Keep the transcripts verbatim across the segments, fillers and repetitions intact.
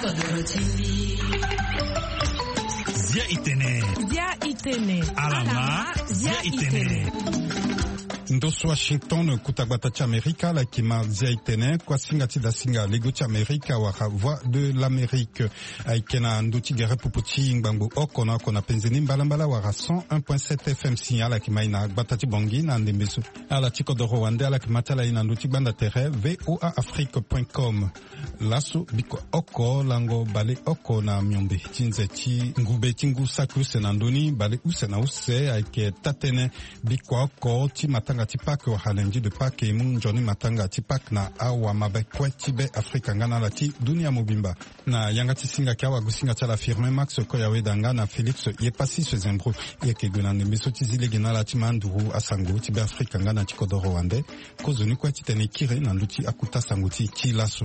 Chikodoro T V. Zia Itene. Zia Itene. Alama Zia Itene. Ndosu Washington kutagbata cha Amerika la kima Zia Itene kwa singa tida singa lego cha Amerika wa voix de l'Amérique aikena nduti gere pupuchi ngbangu okona kona penzeni mbalambala wa cent un point sept F M signal akima ina batati bongi na ndembesu ala Chikodoro wande ala kimatala ina nduti banda tere voa afrique point com laso biko oko lango bale oko na myombe tinze chi ngube tingu sakruse na ndoni bale use na use aike tatene biko oko ti matanga ti pak wa halenji de pak e mun joni matanga ti pak na awa mabe kwe tibe Afrika ngana la ti dunia mobimba na yanga ti singa kia wa gusinga tia la firme Max Koyawe danga na Felix Yepasi se zembro yeke gona ne meso ti zile gena la ti manduru asango tibe Afrika ngana Chikodoro wande kozoni kwe ti tene kire na nduti akuta sango ti ti laso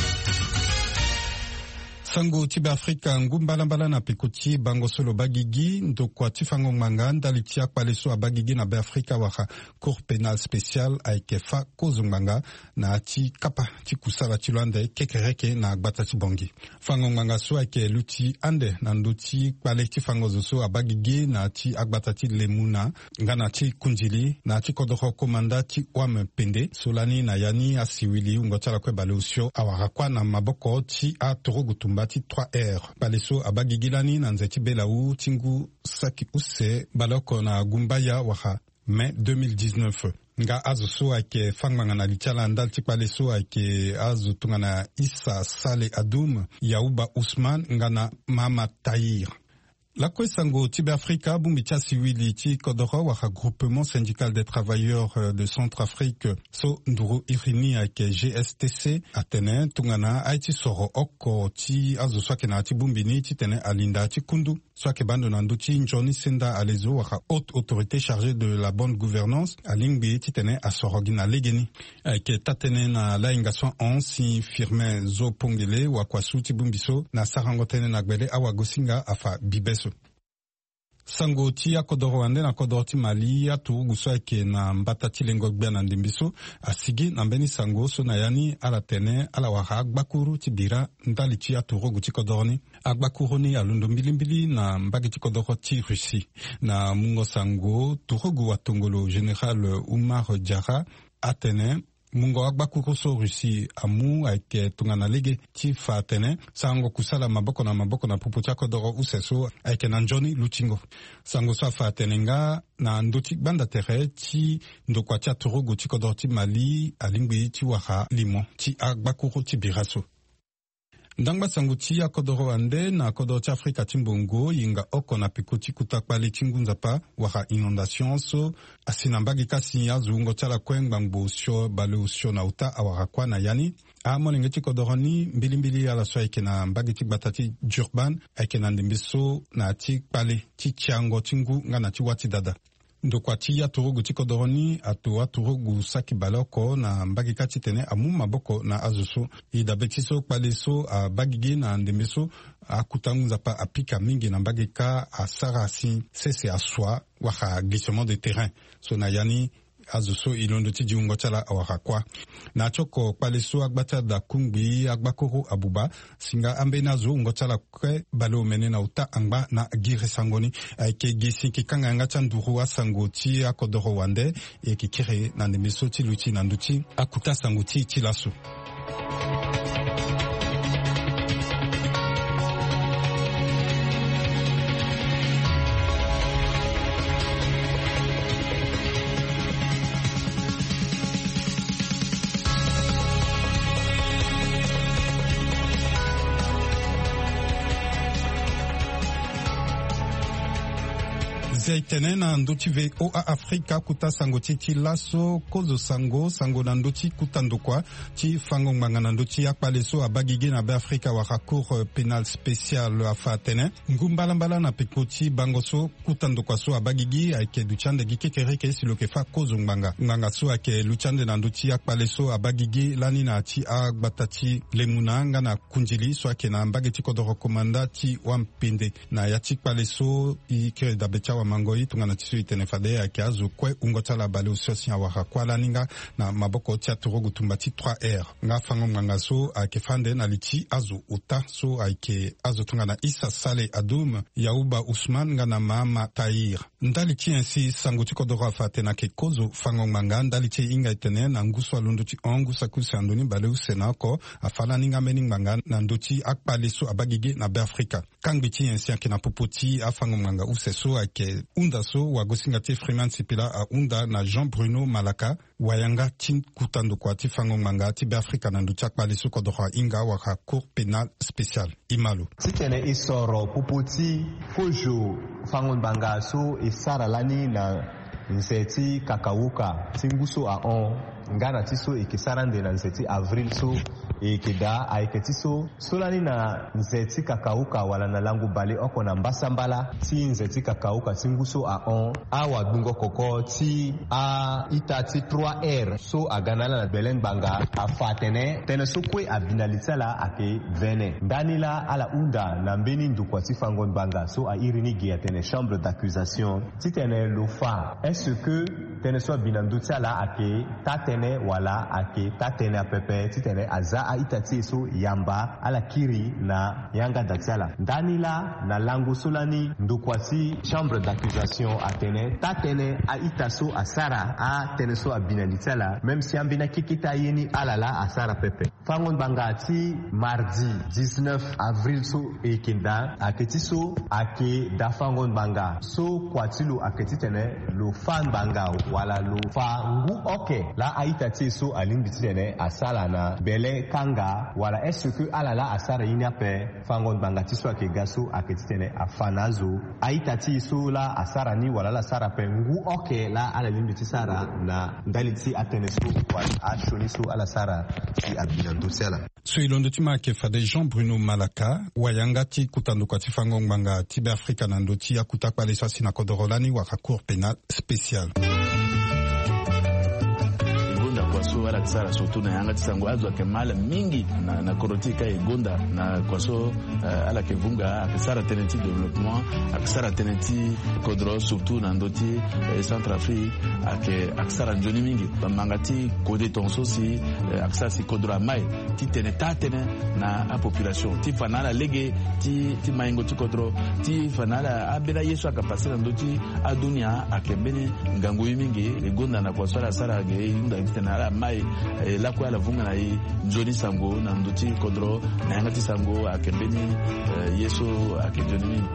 sango tibe Afrika ngumbalambala na pekuti bango solo bagigi ndokwa tifango manga ndali tia kwaleso a bagigi na be Afrika waka cour pénal spécial aikefa kozunganga na ti kapa ti kusala ti lwande kekereke na gbata ti bongi fango manga so aike luti ande na nduti kwale ti fango zoso a bagigi na ti agbata ti lemuna ngana ti kunjili na ti kodoro komanda ti wame pende solani na yani asiwili ngotala kwe bale usio awara kwa na maboko ti a torogutumba ti trois R baleso abagigilani na nzeti belau tingu saki use baloko na gumbaya waha mai deux mille dix-neuf nga azo so ake fangmanga na lichala ndal ti baleso ake azo tungana Issa Sale Adoum Yauba Ousmane ngana Mama Tahir. La Kwesango Tibe Afrika Bumbicha Siwili Ti Kodoro Waka Groupement Syndical des Travailleurs de Centrafrique So Nduru Irini Ake G S T C Atene Tungana Aiti Soro Oko Ti Azo Swake na Ti Bumbini Ti Tene Alinda Ti Kundu Swake Bando Nandu Ti Njoni Senda Alezo Waka Haute Autorité Chargée de la Bonne Gouvernance Alingbi Ti Tene Asorogina Legeni Ake Tatene Na Laingaswan On Si Firme Zo Pongele Wakwasu Ti Bumbiso Na Sarangotene Nagbele Awagosinga Afa Bibes sango ti akodoro wande na kodoro ti Mali atu guso ake na mbata ti lengo gbia na ndimbiso asigi na mbeni sango so na yani ala tene ala waka agbakuru ti bira ndali ti atu rogu ti kodoro ni agbakuru ni alundo mbilimbili na mbagi ti kodoro ti Russie na mungo sango turogu watongolo General Oumar Diarra atene mungo agbakuru so Russie amu aike tungana lege ti fa tene sango kusala maboko na maboko na pupu tia kodoro useso aike na njoni lutingo sango so fa tene nga na ndoti banda tere ti ndokwa tia turugu ti kodoro ti Mali alingbi ti waka limo ti agbakuru ti biraso ndangba sangu ti akodoro ande na kodoro ti Afrika ti mbongo yinga oko na peko ti kutakpale ti ngunzapa waka inondation so asina mbagi kasi azu ngo tala kwengbango sio bale usio na uta awara kwa na yani a molenge ti kodoro ni mbilimbili ala so ayeke na mbagi ti gbata ti Durban ayeke na ndembeso na ti kpale ti tiango ti ngu nga na ti wati dada ndokwa ti aturugu ti kodoro ni atu aturugu saki baloko na mbagi kati tene amu maboko na azuso idabe ti so kpale so a bagigi na ndembeso akutangu nzapa apika mingi na mbagi ka asara asi sese aswa waka glissement de terrain so na yani azuso ilondo ti diungo tala awaka kwa na choko paleso agbata da kungbi agbakoro abuba singa ambe na zo ngo tala kwe balo mene na uta angba na gire sangoni ke gesi ki kanga nga chanduru asango ti akodoro wande e ki kire na ndemeso ti luti na nduti akuta sango ti ti laso Zaitene na nduti voa Afrika kuta sango ti ti laso kozo sango sango na nduti kuta ndokwa ti fango nganga na nduti akpaleso abagigi na be Afrika waka cour pénal spécial afa tene ngumbalambala na pekoti bangoso kuta ndokwa so abagigi ayeke duchande gi kekereke si loke fa kozo nganga nganga so ayeke luchande na nduti akpaleso abagigi lani na ti agbata ti lemuna nga na kunjili so ayeke na mbage ti kodoro komanda ti wampende na ya ti kpaleso i kere dabe ti awa mangoi tungana tisu itene fade ake azu kwe ungotala bale usiosi ya waka kwa laninga na maboko tia turogu tumbati trois R nga fango mwanga so ake fande na liti azu uta so ake azu tungana Isa Sale Adoum Yauba Ousmane nga na Mama Tahir ndaliti ainsi sanguti kodoro afate na ke kozo fango mwanga ndaliti inga itene na nguso alunduti ongu sakusi andoni bale usenako afala ninga mening mwanga na nduti akpale so abagige na Beafrika kangbiti ainsi ake na popoti afango mwanga useso ake unda so wagosingati Freeman Sipila a unda na Jean Bruno Malaka wayanga tin kutando kwa tifango mwanga ti Beafrika na nduti akpale so kodoro inga waka cour pénal spécial Imalo titene isoro popoti fojo fango mwanga so isara lani na nseti kakauka tinguso a on ngana tiso ikisarande na nseti avril so ikida aiketiso solani na nseti kakauka wala na langu bale oko na mbasambala ti nseti kakauka tinguso a on awa dungo koko ti a itati trois R so aganala na belen banga afatene tene so kwe abinalitala ake vene danila ala unda na mbeni ndukwa ti fangon banga so a irini gia tene chambre d'accusation ti tene lofa est-ce que tene so binandutala ake tatene wala ake tatene apepe ti tene aza a itati so yamba ala kiri na yanga datiala danila na langu solani ndukwasi chambre d'accusation atene tatene a itaso asara a tene so abinalitala même si ambina kikita yeni alala asara pepe fangon banga ti mardi dix-neuf avril so ekinda aketi so ake da fangon banga so kwatilu aketi tene lo fan banga wala lo fa ngu oke la a itati so alimbiti tene asala na bele kanga wala est-ce que alala asara yini ape fangon banga ti so ake gaso aketi tene afanazo a itati so la asara ni wala la sara pe ngu oke la ala limbiti sara na ndaliti atene so wala a shoni so ala sara ti abinando sela so ilondo ti ma ke fade Jean Bruno Malaka wayanga ti kutando kwa ti fango banga ti Beafrika na ndo ti akuta kwa leso sina kodorolani waka cour pénal spécial so ala tsara so tuna yanga tsango azo ke mala mingi na na korotika igonda na kwaso uh, ala ke vunga akisara tenenti development akisara tenenti kodro surtout na ndoti uh, Centrafrique ake akisara njoni mingi mangati kode tonso si uh, akisara si kodro mai ti teneta tene na a population ti fanala lege ti ti maingo ti kodro ti fanala abela yesu akapasira ndoti adunia akembene ngango mingi igonda na kwaso ala sara ge inda tena mai eh, la kwa la vunga na i njoni sango na nduti kodro na yangati sango akembeni eh, yeso akenjoni mingi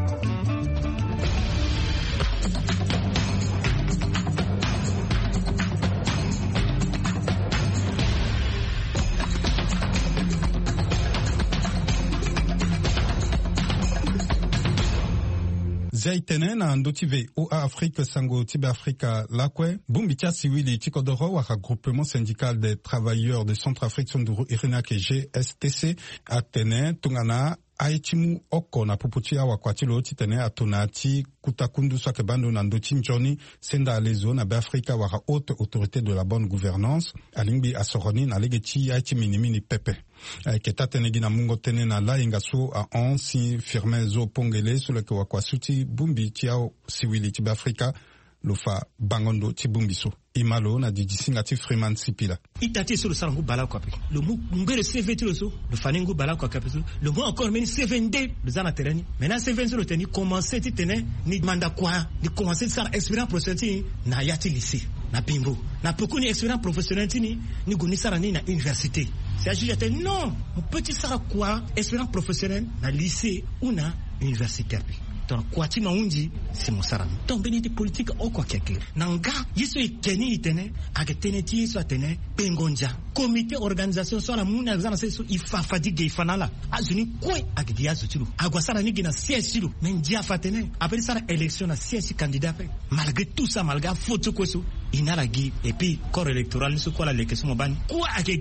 zaitene na ndoti ve o Afrique sango tibe Afrika lakwe bumbi tia siwili tikodoro wa regroupement syndical des travailleurs de Centrafrique sonduru irina ke G S T C atene tungana aichimu oko na puputia wa kwatilo titene atonati kutakundu swake bando na ndoti njoni senda alezo na Beafrika wa haute autorité de la bonne gouvernance alingbi asoroni na legeti aichi minimini pepe keta tenegi na mungo tene na la ingaso a on si firme zo pongele sur le kwa kwasuti bumbi tiao siwili ti Beafrika lofa bangondo ti bumbiso imalo na didisinga ti Freeman Sipila itati sur le sangu bala kwa pe le mot ngere C V T le so le faningu bala kwa kapeso le mot encore meni C V D le zana terani maintenant C V sur le teni commencer ti tene ni manda kwa ni commencer sa expérience professionnelle na yati lycée na bimbo na poko ni expérience professionnelle ni ni goni sara ni na université c'est ajouté non on peut ti sara kwa expérience professionnelle na lycée ou na universitaire donc kwa ti maunji si mosara donc beniti politique o kwa keke nanga yiso ikeni itene aketene ti yiso atene pengonja comité organisation so la muna zana se so ifa fadigue ifanala azuni kwe akidia zutulu agwasara ni gina siesilu mendia fatene après ça élection na siesi candidat malgré tout ça malgré photo kweso inaragi et puis corps électoral ni so kwa la lekeso mobani kwa akeki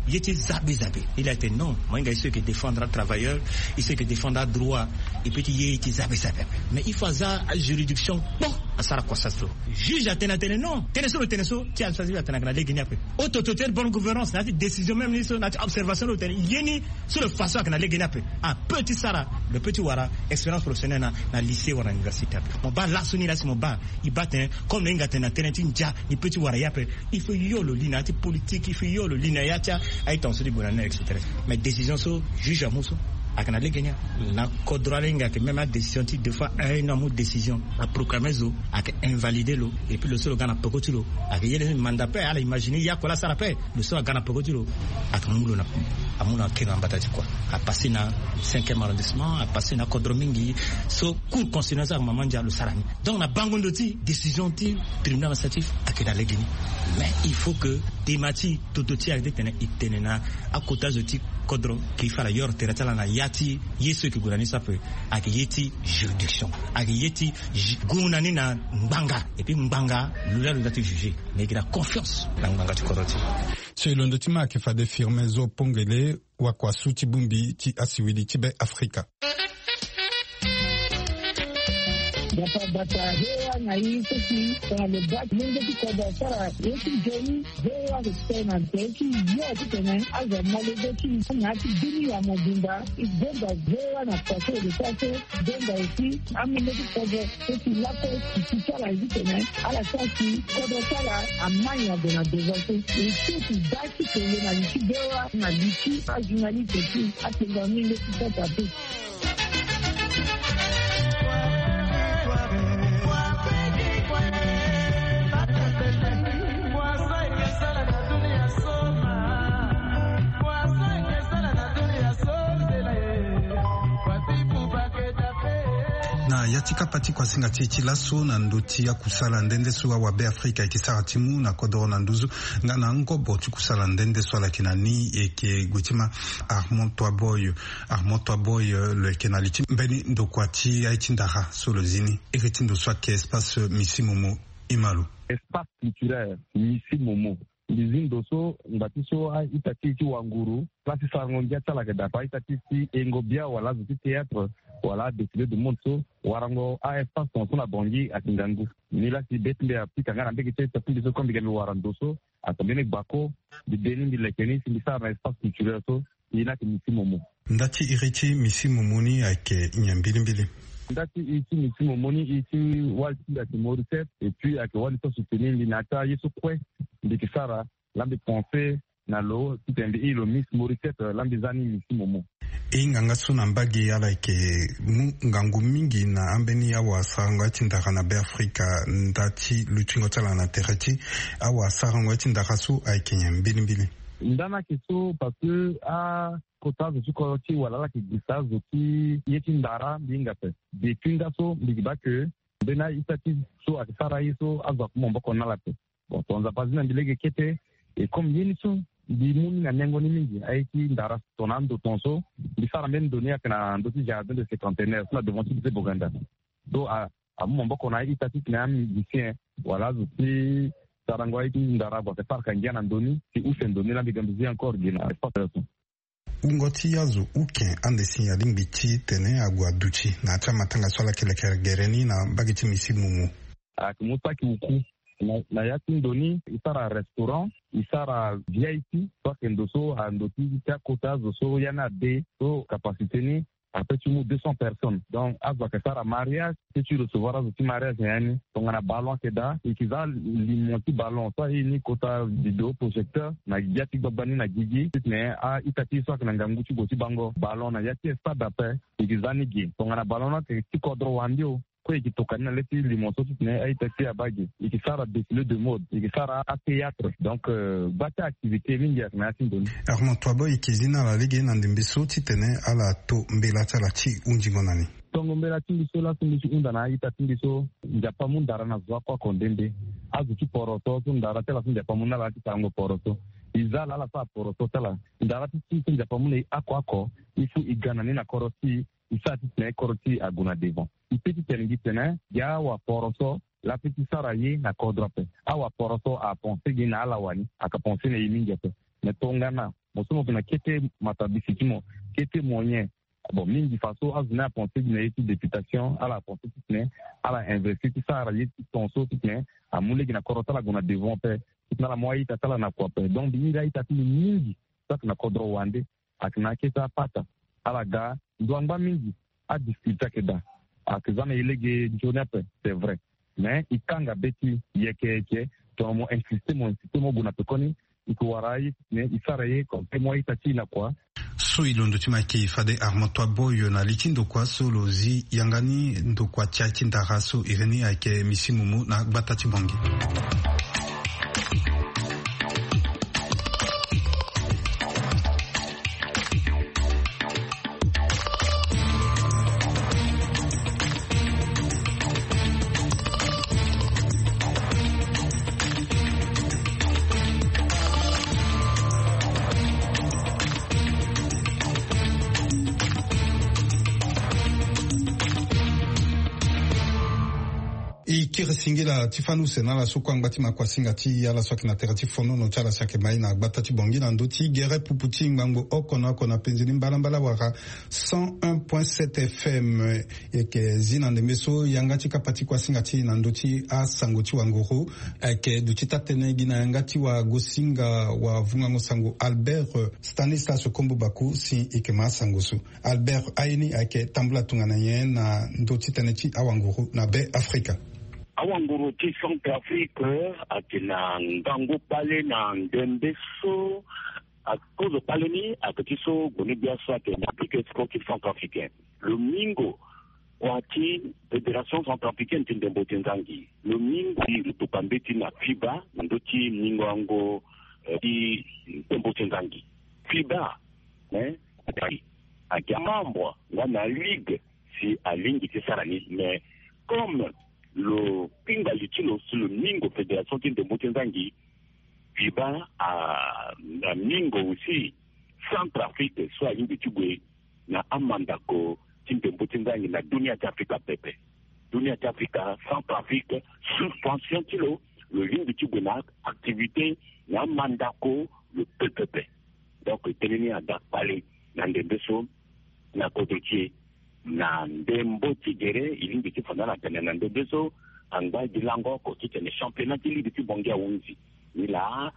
il était zabé zabé. Il a été non, moi il sait que défendre un travailleur, il sait que défendre un droit, et puis il était zabé zabé. Mais il faut ça juridiction bon à ça quoi ça se juge à tenatene non, teneso le teneso, tu as choisi à tenagana les Guinéens. Autorité de bonne gouvernance, n'a décision même ni sur notre observation le terrain, yeni sur le façon à les Guinéens. Un petit Sara, le petit Wara, expérience professionnelle na lycée ou à l'université. Mon ba là soni là c'est mon ba, il bat comme les Guinéens tenatin ja, ni petit Wara ya pe, il faut yo le lina politique, il faut yo le lina ya tia, ay ton se di bonane et cetera. Mais décision so juge à muso. A kana le Guinéen na kodroalenga que même la décision ti deux fois un an de décision a proclamé zo a invalider lo et puis le seul gana pokotulo a que yele mandat pe ala imaginer ya kola sara pe le seul gana pokotulo a kamulo na amuna kena batati quoi a passé na cinquième arrondissement a passé na kodromingi so cour constitutionnelle à maman dia le sarani donc na bangondo ti décision ti tribunal administratif a que dans le Guinée mais il faut que des mati tototi a détenu itenena à côté de ti kodro qui fera yor teratala na yati yesu ki gurani sape ak yeti juridiction ak yeti gunani na mbanga et puis mbanga lula lula te juger mais il a confiance na mbanga ti koroti selon le tima ki fa de firme zo pongele wa kwa suti bumbi ti asiwili ti be Afrika Data data hewa na hii sisi kwa lebaki mungu tiko da sara yeki jeni hewa kutena teki yote tena aza malebeki na ati dini ya mobimba igomba hewa na paso de paso gomba isi amine tiko da teki lapo kisala hizi tena ala sasi kodo sala amanya de na devote isi daki tele na liki hewa na liki ajunali teki ati ngamile tiko tapi na yatika pati kwa singa tichi laso na ndoti ya kusala ndende suwa wa be Afrika ikisara timu na kodoro na nduzu nga na ngobo kusala ndende suwa la kinani eke gutima Armand Toaboy Armand Toaboy le kenaliti mbeni ndokwati ya itindaha solo zini eke ndo swa ke espace Missimomo Imalu espace culturel Missimomo Lizine doso ngatiso a itati wanguru plasi sarngondia tala ke dapa itati engobia wala zuti théâtre wala défilé de monde warango a espace ton na bongi atingangu nila si betle apika ngana mbeki tete pindi so kombi gami warandoso atambene bako di deni di lekeni si misa na espace culturel so ina ke Missimomo ndati iriti Missimomo ni ake nyambili mbili ndati iti Missimomo ni iti walti ati Maurice et puis ake wali to soutenir linata yeso kwe ndikisara lambi pensée na lo titendi ilo Miss Maurice lambi zani Missimomo inganga suna mbagi ya like ngangu mingi na ambeni awa sarangwa tindaka na be Afrika ndati luchingo tala na terati awa sarangwa tindaka su ay Kenya mbili mbili ndana kiso parce que a kota zo ko ti wala la ki gisa zo ti yeti ndara binga pe de tinda so bigiba ke bena itati so akisara hizo azwa kumomba kona la pe bon tonza pazina ndilege kete et comme yeni so di muni na nengo ni mingi aiki ndara tonando tonso bisara men donner kana ndoti jardin de cinquantenaire là devant tout Boganda do a a momba kona itati na musicien voilà zo ti sarangwa iti ndara ba te parka njana ndoni ti usendoni la bigambizi encore gina espace ungoti yazo uke ande sinyaling bichi tene agwa duchi na chama tanga swala kile gereni na bagiti Missimomo akimuta kiuku na, na yati ndoni isara restaurant isara V I P soit kendoso andoti ta kota zo yana de so capacité ni après tu mou deux cents personnes donc azwa kasara mariage si tu recevoir azoti mariage yani tongana ballon keda ikiza limonti ballon soit ni kota vidéo projecteur na yati babani na gigi mais a itati soit na nganguchi goti bango ballon na yati stade après ikizani gi tongana ballon na ke tikodro wandio ko ikitokana leti limonto tutne aitati abagi ikisara défilé de mode ikisara a théâtre donc euh, bata activité mingi ya na tindoni Armand Toaboy ikizina la ligue na ndimbiso titene ala to mbela tala chi unjingo nani tongo mbela timbiso la timbiso undana itati ndiso njapa mundara na zwa kwa kondende azu ki poroto ndara tela njapa munna la titango poroto izala la sa poroto tela ndara ti njapa munne ako ako ifu igana ni na koroti isati tene koroti aguna devant ipeti tengi tene ya wa poroso la petite saraye na kodrope awa poroso a pensé gina ala wani aka pensé na yiminga pe metongana mosomo kuna kete matabisikimo kete moyen bon mingi faso azna pensé d'une étude députation à la pensée tutne à la investir ça ra yiti tonso tutne amule gina korota la gona devant pe tutna la moyi tatala na kwa pe donc bi ira itati mingi ça na kodro wande akina keta pata ala ga ndwanga mingi a discuter keda akizana ilege jonape c'est vrai mais ikanga beti yeke to mo insister mo insister mo gona pe koni ikuwarai ne isaraye ko pe moyi tatina kwa so ilondo timaki fade armotwa boyo na litindo kwa solozi yangani ndo kwa chachi ndaraso ireni ake misimumu na batati bongi. Kiri singila tifanu senala sokwa ngbati makwasinga ti yala soki na terati fono no chala sake maina batati bongi na ndoti gere puputi ngango okono akona penzini mbalambala waka cent un point sept F M eke zina ndemeso yangati kapati kwa singati na ndoti a sangoti wanguru eke duchita tene gina yangati wa gosinga wa vungango sango Albert Stanislas Kombo Baku si ike ma sangosu Albert aini ake tambula tungana ye na ndoti tene ti awanguru na be Afrika awanguru ti Centrafrique akina ngango pale na ndembeso à cause de paleni à petit so goni bien soit que n'applique ce qu'il centrafricain le mingo kwati fédération centrafricaine de Mbotenzangi le mingo le topambeti na FIBA ndoti mingo ango di Mbotenzangi FIBA hein à membre na ligue si à ligne qui sarani mais comme le pinga litino sur le mingo fédération de Mbotenzangi FIBA a na mingo aussi Centrafrique soit ligne de na amandako Tinde Mbotenzangi na dunia d'Afrique pepe dunia d'Afrique Centrafrique suspension kilo le ligne de Tugona activité na mandako le P P P donc tenini ada pale na ndembeso na kodotie na ndembo tigere ligne de Tufana na tena na ndembeso anga dilango ko tene championnat ligne de Tubongia unzi ila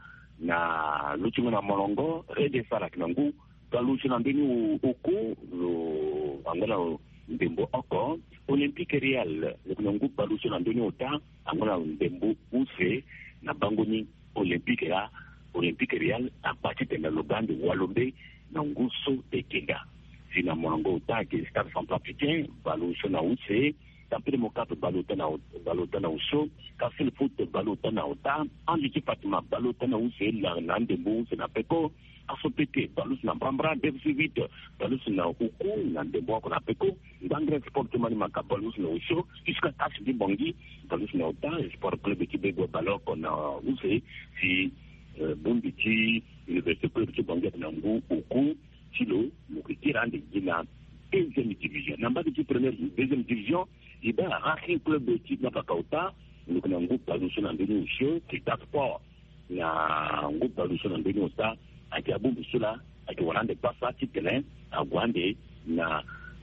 na luchimo na molongo rede sara kinangu kaluchi na mbinu uku lo angala ndembo oko olympique real le kinangu kaluchi na mbinu ota angala ndembo use na bangoni olympique ya olympique real a partir de l'Ouganda walombe na nguso de Kenya sina molongo ota ke stade centrafricain kaluchi na use tapere mokato balota na balota na uso kasi le foot balota na ota andi Fatima balota na uso la na ndembo se na peko asopete balus na brambra devsi vite balus na uku na ndembo ko na peko ngangre sport mani makabalus na uso jusqu'à tache di bongi balus na ota sport club qui bego baloko na uso si bombi ti université club qui bongi na ngu uku tilo mukirande dina deuxième division namba de première deuxième division il y a un club de type na pakauta nous avons un groupe de na mbeni show qui tape sport na groupe de na mbeni osta akiabu bisula akiwalande pasa titelen agwande na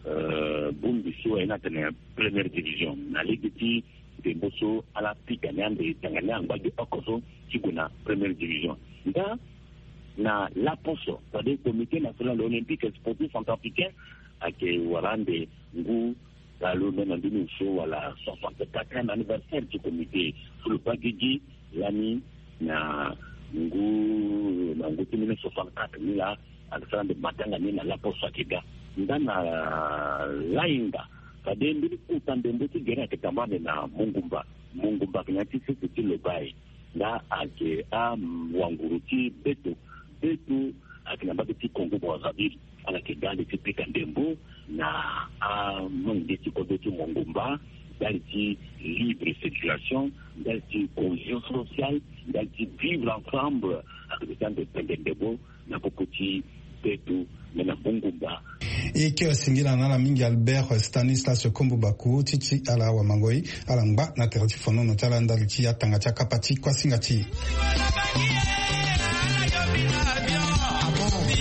bumbi show ina tena première division na ligue ti de boso ala pikanyande tanganya ngbaje okoso kiguna première division nda na la poso par le comité national olympique sportif centrafricain ake walande ngu alors même en deux mille voilà soixante-quatrième anniversaire du comité sur le Bagigi l'année na ngu na ngu mille neuf cent soixante-quatre là à la de matanga ni na la poste kida ndana lainga kadembi utandembo tigera ketamane na mungumba mungumba kinati sisi le bai na ake am wanguruti betu betu akina babeti Kongo Brazzaville ala kidande tipika ndembo na a monde qui côté mongumba d'alti libre circulation d'alti cohésion sociale d'alti vivre ensemble avec des gens de ndembo na kokoti petu na mongumba eke singila na la mingi Albert Stanislas Kombo Baku titi ala wa mangoi ala ngba na terati fono no tala ndaliti atanga chaka pati kwa singati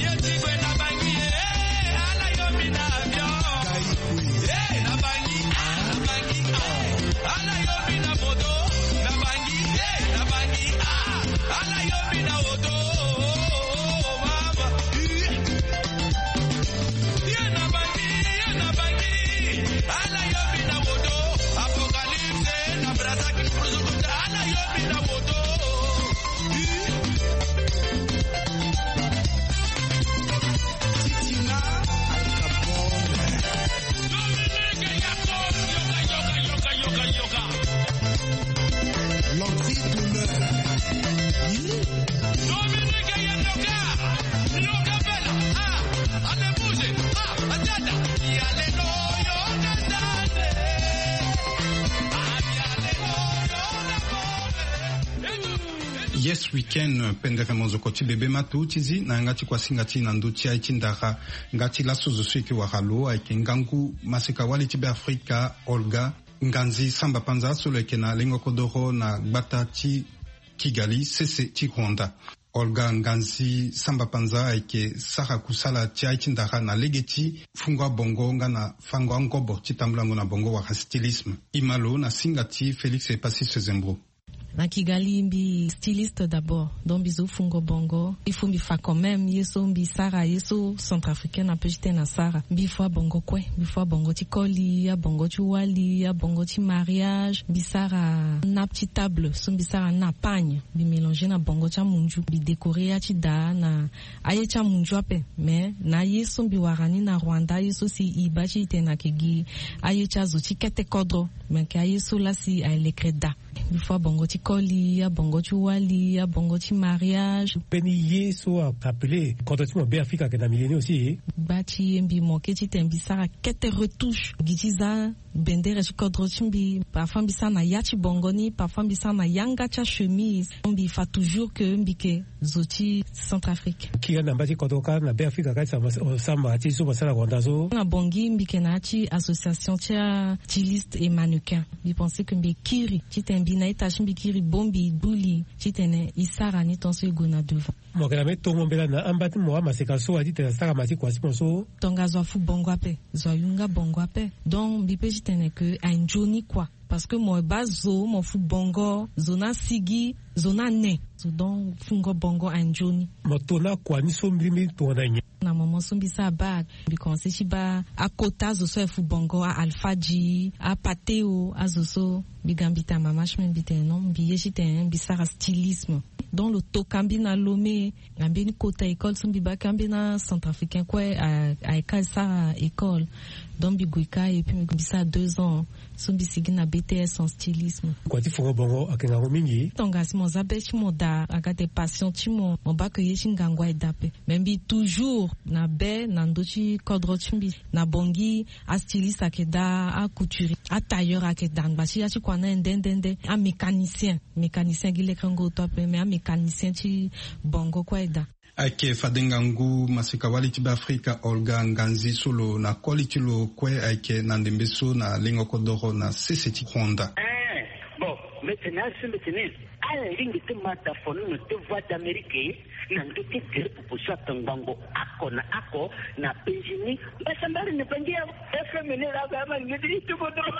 Yes weekend pendere mozokoti bebe matu tizi na ngati kwa singati na nduti ya itindara ngati la sozo swiki wa halo aike ngangu masika wali tibe Afrika Olga Nganzi Samba Panza solo eke na lengo kodoro na gbata ti Kigali sese ti Rwanda. Olga Nganzi Samba Panza aike sara kusala ti itindara na legeti fungwa bongo nga na fangwa ngobo ti tambulango na bongo wa stylisme. Imalo na singati Felix Epasi Sezembro. Na Kigali mbi styliste d'abord, donc biso fungo bongo. Il faut mbi fa quand même yeso mbi Sara yeso centrafricaine un peu j'étais na Sara. Mbi fois bongo kwe, mbi fois bongo ti koli, ya bongo ti wali, ya bongo ti mariage. Mbi Sara na petit table, so mbi Sara na pagne, mbi mélanger na bongo cha munju, mbi décorer ya ti da na aye cha munju ape. Mais na yeso mbi warani na Rwanda yeso si iba chi ite na kigi aye cha zo ti kete kodro, mais ke aye so la si aye le kreda. Mbi fois bongo ti koli, ya bongo ti wali, ya bongo ti mariage. Peni yeso a appelé quand tu m'as bien Afrique que na millénaire aussi. Bati mbi moke ti tembi Sara kete retouche. Gitiza bendere ti kodro ti mbi parfois mbi Sara na ya ti bongo ni, parfois mbi Sara na yanga cha chemise. Mbi fa toujours que mbi ke zoti Centrafrique. Ki na mbati kodro ka na bien Afrique ka sa ma ti so basala Rwanda zo. Na bongi mbi ke na ti association ti styliste et mannequin. Mbi penser que mbi kiri ti tembi na ita mbi kiri bombi buli ti tene isara ni tonso ego na devant. Mo ke na me to mombela na ambati mo ma se ka so ati te sara ma ti kwasi ponso. Tonga zo fu bongo ape, zo yunga bongo ape. Donc mbi pe ti tene que a njoni quoi. Parce que moi bazo mo fu bongo zona sigi zona ne so donc fungo bongo anjoni mo tona kwa ni so mbi to na nye na maman so bisa ba bi konse chi ba akota zo so fu bongo a alfaji a pateo azoso bi gambita mama chemin bite non bi yechite bi sara stylisme dans le tokambi na lomé ngambi ni kota école so bi ba kambi na centrafricain quoi a a école ça école donc bi guika et puis bi ça deux ans so bi sigi na B T S en stylisme. Quoi tu fungo bongo akenga mingi tonga si mo zabe chi mo da agate passion chi mo mo ba ke yechi ngangwa edape membi toujours na be na ndochi kodro chimbi na bongi a styliste akeda a couturier a tailleur akeda ngbachi ya chi kwana ndendende a mécanicien mécanicien gile krango top mais a mécanicien chi bongo kwa eda ake fadengangu masika wali tiba Afrika Olga Nganzi solo na koli tilo kwe ake na ndembeso na lengo kodoro na seseti Rwanda. Eh, bon, maintenant c'est maintenant. À la ligne de mata fonu no te voix d'Amérique na ndoke gere poposha tangango ako na ako na penjini basambali ne pangia F M ne la gama ngidi to bodro.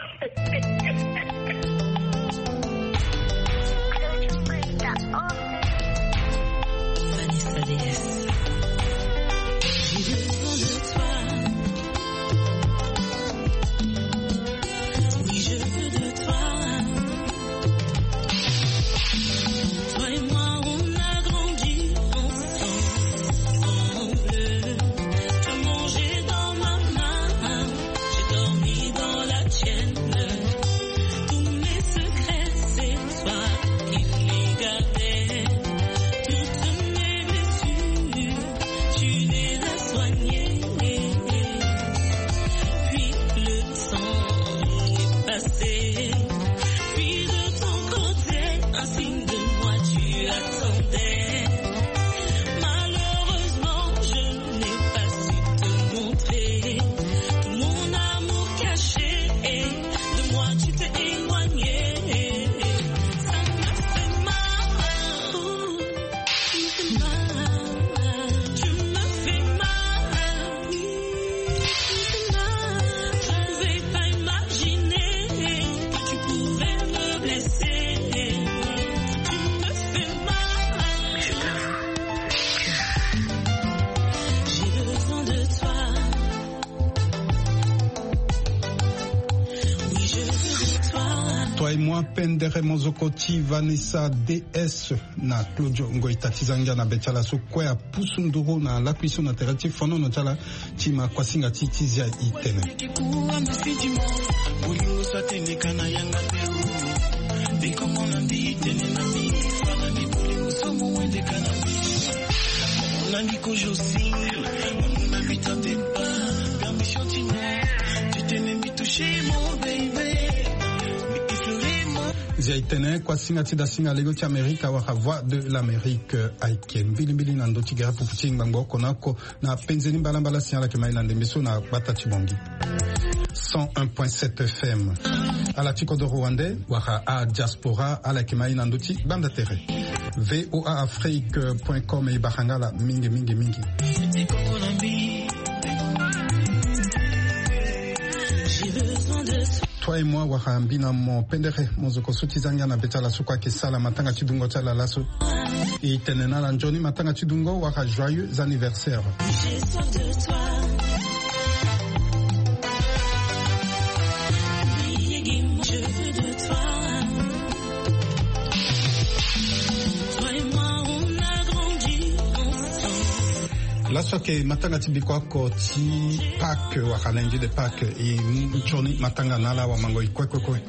Vanessa D S. J'ai besoin de toi. Oui, je veux de toi. Toi et moi, on a grandi ensemble. Tu as mangé dans ma main, j'ai dormi dans la tienne. Tous mes secrets, c'est toi qui les gardais. Pendere mozokoti Vanessa D S na Claudio Ngoitatizanga na betala so kwa pusunduru na la cuisson alternative fono no tala chima kwasinga titizia itene Kana yanga peru, biko mona mbite ni nami, fana ni buli musomo. Ziaitene kwa singa tida singa lego ti Amerika waka voix de l'Amérique aike mbili mbili na ndo tigera puputi ngbango konako na penzeni mbala mbala siala ke maila ndembeso na bata tibongi cent un point sept F M ala tiko do Rwanda waka a diaspora ala ke maila ndoti banda tere v o a afrique point com e bahangala mingi mingi mingi toi et moi waka mbina mo pendere mozoko sutizanga na betala sukwa kesala matanga tidungo tala laso et tenena la njoni matanga tidungo waka joyeux anniversaire. J'ai soif de toi. Je veux de toi. Toi et moi on a grandi ensemble. La soke matanga tibiko ko ti pak waka lundi de pak et njoni matanga nala wa mango ikwe kwe kwe.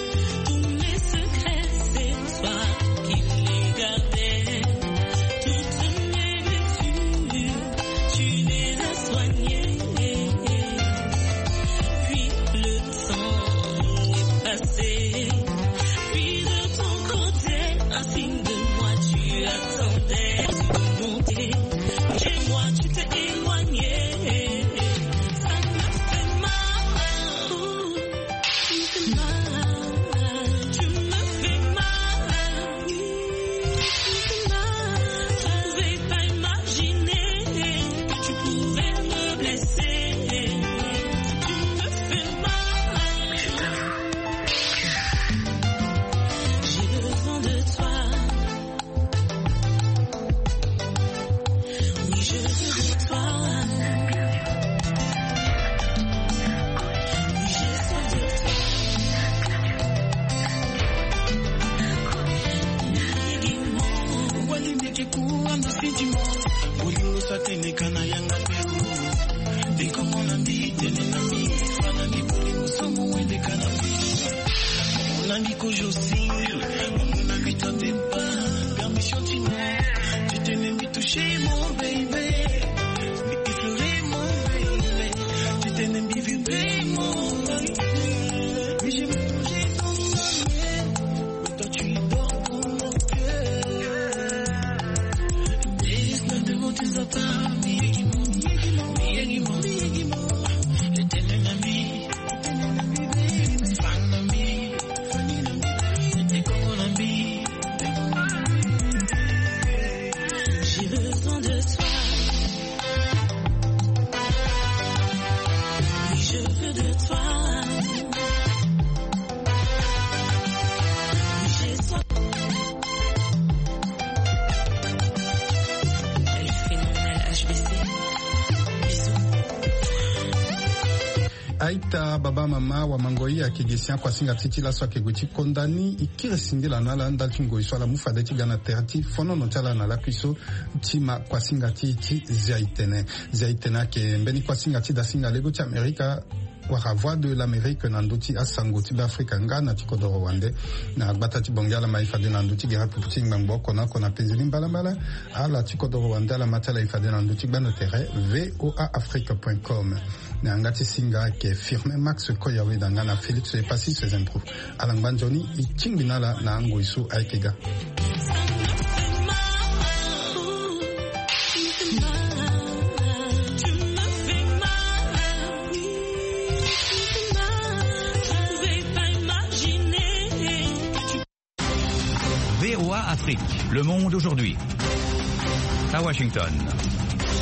Aita baba mama wa mangoi ya kigesia kwa singa titi la swa keguti kondani ikire singila nala ndalchi ngoi swala mufade tigana terati fono notala na la kuiso tima kwa singa titi ziaitene ziaitena ke mbeni kwa singa tida singa lego ti Amerika waka voix de l'Amérique nanduti asangoti b'Afrika ngana tiko do Rwanda na bata ti bongala maifade nanduti gera puputi ngbango kona kona penzeli mbala mbala ala tiko do Rwanda la matala ifade nanduti bana tere v o a afrique point com na ngati singa ke firme Max Koyawe dangana Félix et passi ses impro ala ngbanjoni itinginala na ngoisu aikega. V O A Afrique, le monde aujourd'hui. À Washington.